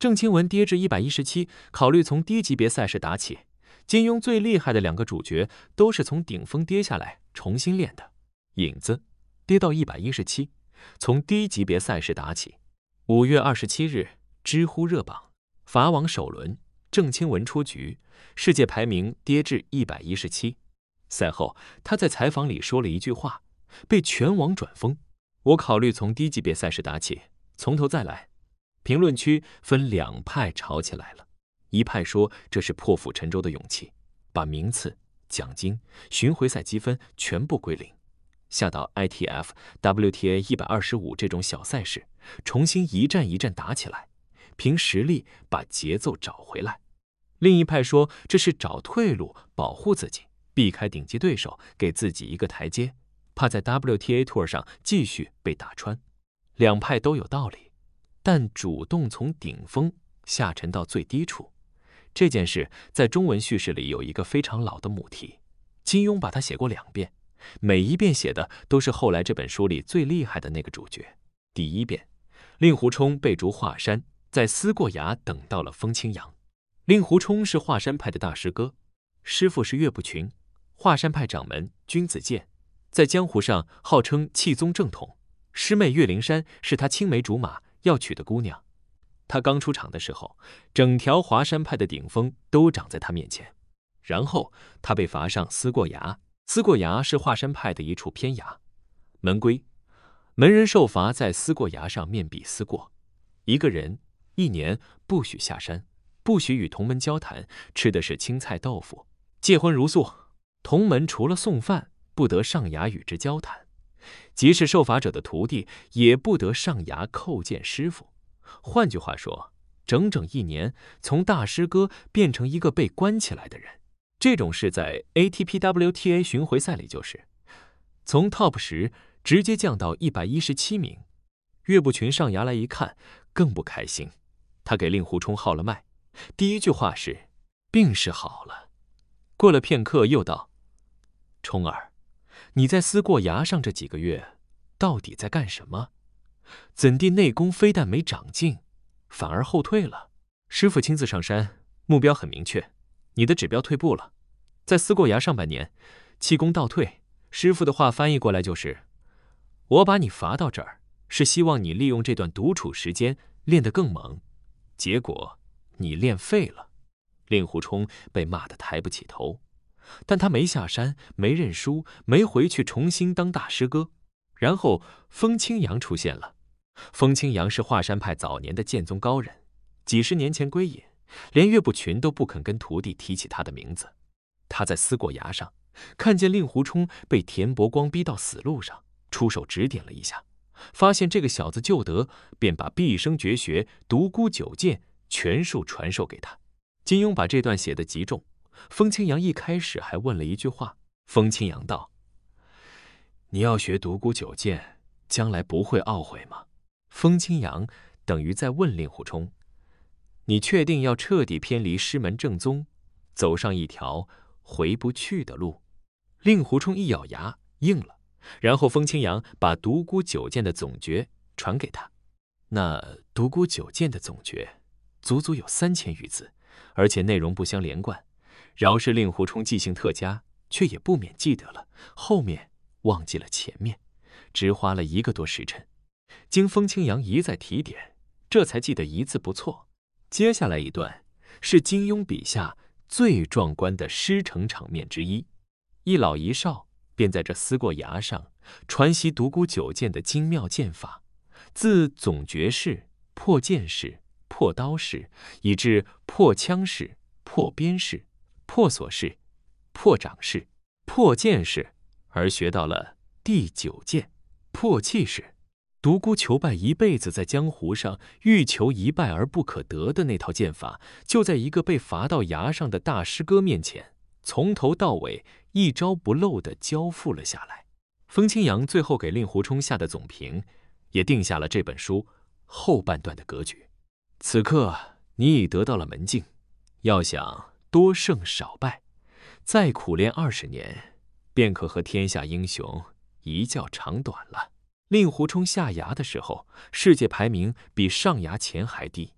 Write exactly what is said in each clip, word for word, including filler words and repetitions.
郑钦文跌至一百一十七，考虑从低级别赛事打起。金庸最厉害的两个主角都是从顶峰跌下来重新练的。影子跌到一百一十七，从低级别赛事打起。五月二十七日，知乎热榜，法网首轮，郑钦文出局，世界排名跌至一百一十七。赛后，他在采访里说了一句话，被全网转疯：我考虑从低级别赛事打起，从头再来。评论区分两派吵起来了，一派说这是破釜沉舟的勇气，把名次、奖金、巡回赛积分全部归零，下到 I T F、W T A 一百二十五这种小赛事，重新一战一战打起来，凭实力把节奏找回来。另一派说这是找退路，保护自己，避开顶级对手，给自己一个台阶，怕在 W T A Tour 上继续被打穿。两派都有道理，但主动从顶峰下沉到最低处，这件事在中文叙事里有一个非常老的母题，金庸把它写过两遍，每一遍写的都是后来这本书里最厉害的那个主角。第一遍，令狐冲被逐华山，在思过崖等到了风清扬。令狐冲是华山派的大师哥，师父是岳不群，华山派掌门君子剑，在江湖上号称气宗正统。师妹岳灵珊是他青梅竹马要娶的姑娘。他刚出场的时候，整条华山派的顶峰都长在他面前。然后他被罚上思过崖，思过崖是华山派的一处偏崖。门规：门人受罚在思过崖上面壁思过，一个人一年不许下山，不许与同门交谈，吃的是青菜豆腐，戒荤如素。同门除了送饭，不得上崖与之交谈，即使受罚者的徒弟也不得上崖叩见师傅。换句话说，整整一年从大师哥变成一个被关起来的人。这种事在 A T P W T A 巡回赛里就是从 Top 十直接降到一百一十七名。岳不群上崖来一看，更不开心，他给令狐冲号了脉，第一句话是病是好了。过了片刻又道：冲儿，你在思过崖上这几个月到底在干什么？怎地内功非但没长进，反而后退了？师父亲自上山，目标很明确，你的指标退步了。在思过崖上半年，气功倒退，师父的话翻译过来就是：我把你罚到这儿，是希望你利用这段独处时间练得更猛，结果你练废了。令狐冲被骂得抬不起头，但他没下山，没认输，没回去重新当大师哥。然后风清扬出现了。风清扬是华山派早年的剑宗高人，几十年前归隐，连岳不群都不肯跟徒弟提起他的名字。他在思过崖上看见令狐冲被田伯光逼到死路上，出手指点了一下，发现这个小子救得，便把毕生绝学独孤九剑全数传授给他。金庸把这段写得极重，风清扬一开始还问了一句话。风清扬道：你要学独孤九剑，将来不会懊悔吗？风清扬等于在问令狐冲：你确定要彻底偏离师门正宗，走上一条回不去的路？令狐冲一咬牙应了，然后风清扬把独孤九剑的总诀传给他。那独孤九剑的总诀足足有三千余字，而且内容不相连贯，饶是令狐冲记性特佳，却也不免记得了后面，忘记了前面，只花了一个多时辰。经风清扬一再提点，这才记得一字不错。接下来一段是金庸笔下最壮观的师承场面之一，一老一少便在这思过崖上传习独孤九剑的精妙剑法，自总诀式、破剑式、破刀式，以至破枪式、破鞭式、破锁式、破掌式、破剑式，而学到了第九剑破气式。独孤求败一辈子在江湖上欲求一败而不可得的那套剑法，就在一个被罚到崖上的大师哥面前，从头到尾一招不漏地交付了下来。风清扬最后给令狐冲下的总评，也定下了这本书后半段的格局。此刻你已得到了门径，要想多胜少败，再苦练二十年，便可和天下英雄一较长短了。令狐冲下崖的时候，世界排名比上崖前还低，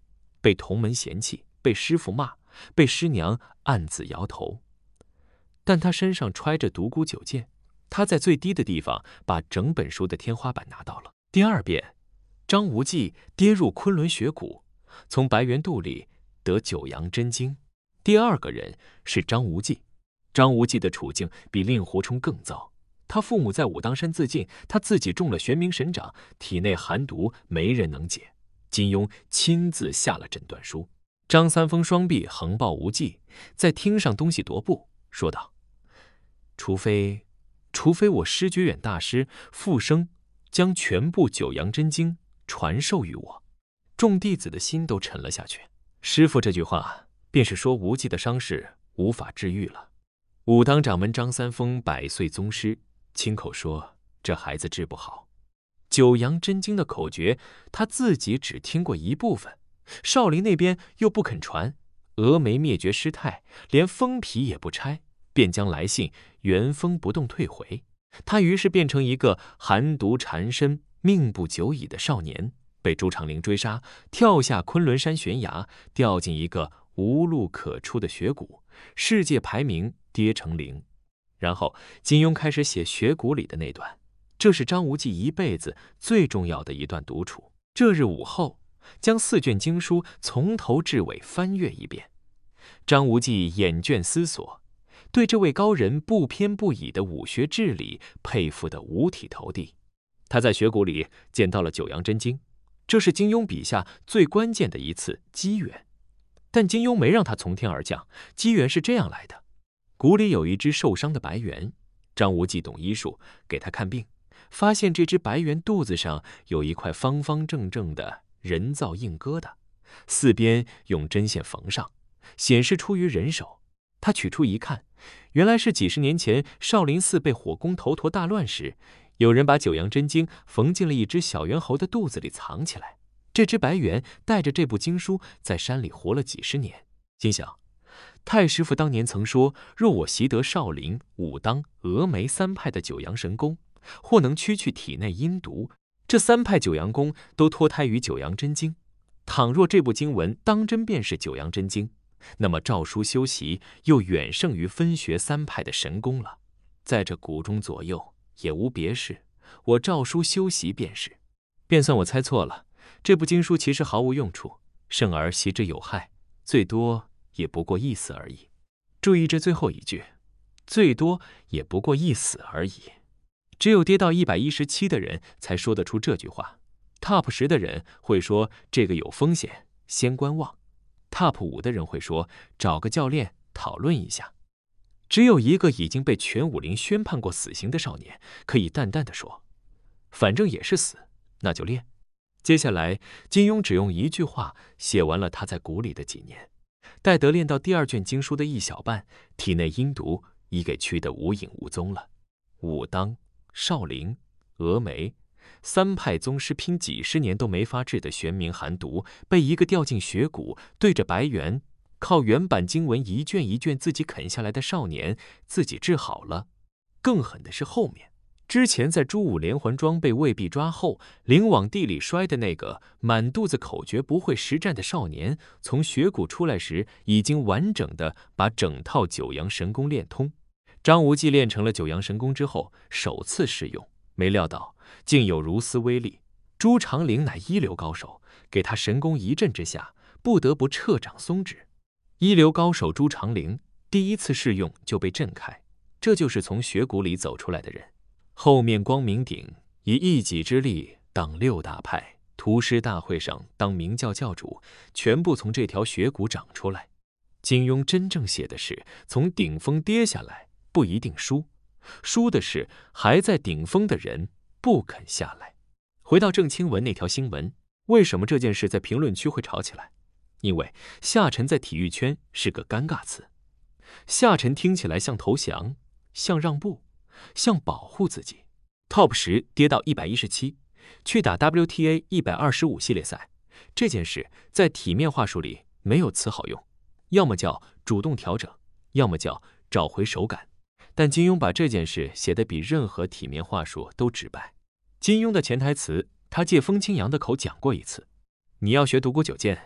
被同门嫌弃，被师傅骂，被师娘暗自摇头。但他身上揣着独孤九剑，他在最低的地方把整本书的天花板拿到了。第二遍，张无忌跌入昆仑雪谷，从白猿肚里得九阳真经。第二个人是张无忌。张无忌的处境比令狐冲更糟，他父母在武当山自尽，他自己中了玄冥神掌，体内寒毒没人能解。金庸亲自下了诊断书。张三丰双臂横抱无忌，在厅上东西踱步，说道：“除非，除非我师觉远大师复生，将全部九阳真经传授于我。”众弟子的心都沉了下去。师父这句话，便是说无忌的伤势无法治愈了。武当掌门张三丰百岁宗师，亲口说这孩子治不好。九阳真经的口诀，他自己只听过一部分，少林那边又不肯传，峨眉灭绝师太连封皮也不拆，便将来信原封不动退回。他于是变成一个寒毒缠身、命不久矣的少年，被朱长龄追杀，跳下昆仑山悬崖，掉进一个无路可出的雪谷，世界排名跌成零。然后金庸开始写雪谷里的那段，这是张无忌一辈子最重要的一段独处。这日午后，将四卷经书从头至尾翻阅一遍。张无忌眼倦思索，对这位高人不偏不倚的武学智理佩服得五体投地。他在雪谷里捡到了九阳真经，这是金庸笔下最关键的一次机缘。但金庸没让他从天而降，机缘是这样来的：谷里有一只受伤的白猿，张无忌懂医术，给他看病，发现这只白猿肚子上有一块方方正正的人造硬疙瘩，四边用针线缝上，显示出于人手。他取出一看，原来是几十年前少林寺被火攻头陀大乱时，有人把九阳真经缝进了一只小猿猴的肚子里藏起来。这只白猿带着这部经书在山里活了几十年，心想太师傅当年曾说，若我习得少林、武当、峨眉三派的九阳神功，或能驱去体内阴毒。这三派九阳功都脱胎于九阳真经，倘若这部经文当真便是九阳真经，那么诏书修习又远胜于分学三派的神功了。在这谷中左右也无别事，我诏书修习便是。便算我猜错了，这部经书其实毫无用处，甚而习之有害，最多也不过一死而已。注意这最后一句，最多也不过一死而已。只有跌到一百一十七的人才说得出这句话。 Top 十的人会说这个有风险，先观望。 Top 五的人会说找个教练讨论一下。只有一个已经被全武林宣判过死刑的少年可以淡淡地说，反正也是死，那就练。接下来金庸只用一句话写完了他在谷里的几年。待得练到第二卷经书的一小半，体内阴毒已给驱得无影无踪了。武当、少林、峨眉三派宗师拼几十年都没法治的玄冥寒毒，被一个掉进雪谷，对着白猿，靠原版经文一卷一卷自己啃下来的少年自己治好了。更狠的是后面，之前在朱武连环庄被魏碧抓后，灵往地里摔的那个满肚子口诀不会实战的少年，从雪谷出来时，已经完整的把整套九阳神功练通。张无忌练成了九阳神功之后，首次试用，没料到竟有如斯威力。朱长龄乃一流高手，给他神功一震之下，不得不撤掌松指。一流高手朱长龄第一次试用就被震开，这就是从雪谷里走出来的人。后面光明顶以一己之力挡六大派，屠师大会上当明教教主，全部从这条雪谷长出来。金庸真正写的是从顶峰跌下来，不一定输，输的是还在顶峰的人不肯下来。回到郑清文那条新闻，为什么这件事在评论区会吵起来？因为下沉在体育圈是个尴尬词。下沉听起来像投降，像让步，像保护自己。 Top 十跌到一百一十七，去打 W T A 一百二十五系列赛，这件事在体面话术里没有词好用，要么叫主动调整，要么叫找回手感。但金庸把这件事写得比任何体面话术都直白。金庸的潜台词，他借风清扬的口讲过一次：你要学独孤九剑，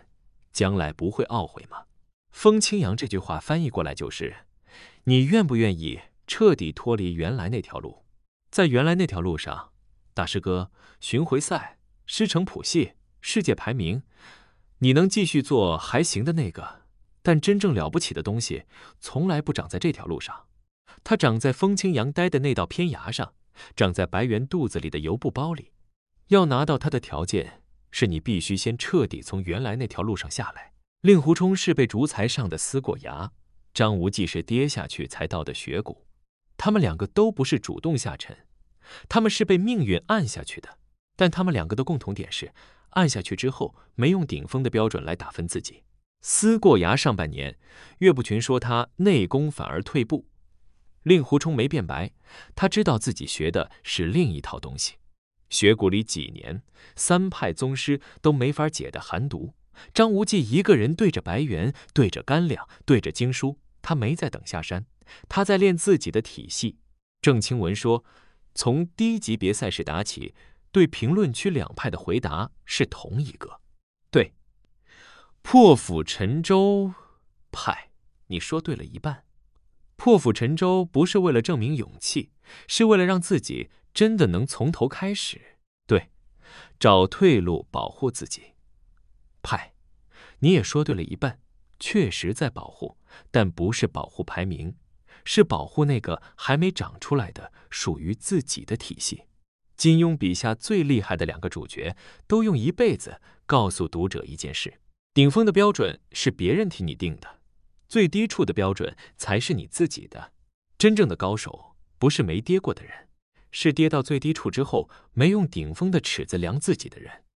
将来不会懊悔吗？风清扬这句话翻译过来就是：你愿不愿意彻底脱离原来那条路？在原来那条路上，大师哥、巡回赛、师承谱系、世界排名，你能继续做还行的那个，但真正了不起的东西，从来不长在这条路上。它长在风清扬待的那道偏崖上，长在白猿肚子里的油布包里。要拿到它的条件，是你必须先彻底从原来那条路上下来。令狐冲是被竹材上的撕过崖，张无忌是跌下去才到的雪谷。他们两个都不是主动下沉，他们是被命运按下去的。但他们两个的共同点是，按下去之后没用顶峰的标准来打分自己。撕过崖上半年，岳不群说他内功反而退步，令狐冲没变白，他知道自己学的是另一套东西。雪谷里几年，三派宗师都没法解的寒毒，张无忌一个人对着白猿，对着干粮，对着经书，他没在等下山，他在练自己的体系。郑清文说，从低级别赛事打起，对评论区两派的回答是同一个。对，破釜沉舟派，你说对了一半。破釜沉舟不是为了证明勇气，是为了让自己真的能从头开始。对，找退路保护自己。派，你也说对了一半，确实在保护，但不是保护排名，是保护那个还没长出来的属于自己的体系。金庸笔下最厉害的两个主角，都用一辈子告诉读者一件事：顶峰的标准是别人替你定的，最低处的标准才是你自己的。真正的高手不是没跌过的人，是跌到最低处之后没用顶峰的尺子量自己的人。